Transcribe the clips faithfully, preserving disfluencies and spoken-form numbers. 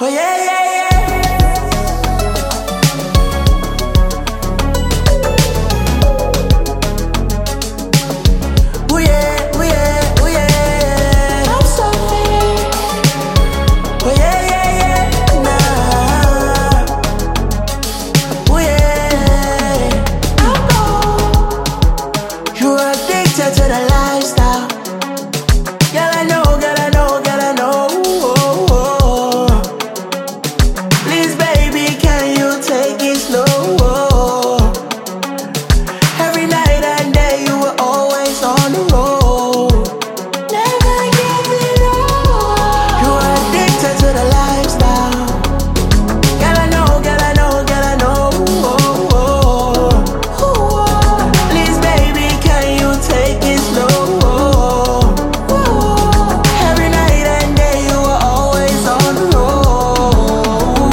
yeah, yeah, yeah. Oh yeah, oh yeah, oh yeah. I'm so free. Oh yeah, yeah, yeah. Nah. Oh yeah. I'm gone. You're addicted to the lifestyle. Girl, I know, girl, I know, girl, I know. Oh, oh. Please, baby, can you take it slow? Every night and day, you were always on the road. Never give it up. You were addicted to the lifestyle. Girl, I know, girl, I know, girl, I know. Oh, oh. Oh. Please, baby, can you take it slow? Every night and day, you were always on the road.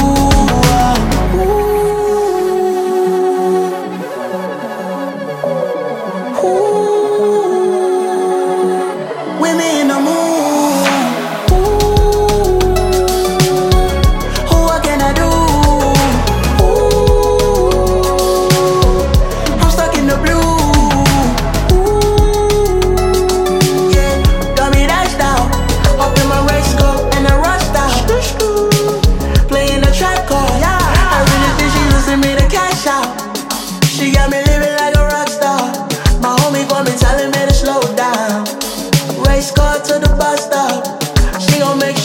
Ooh. With me in the mood. Ooh. What can I do? Ooh. I'm stuck in the blue. Ooh. Yeah, got me dashed out. Up in my race car and I rushed out. Playing the trap card. Yeah. I really think she using me to cash out. She got me living like a rock star. My homie got me telling me to slow down. Race car to the bus stop. She gon' make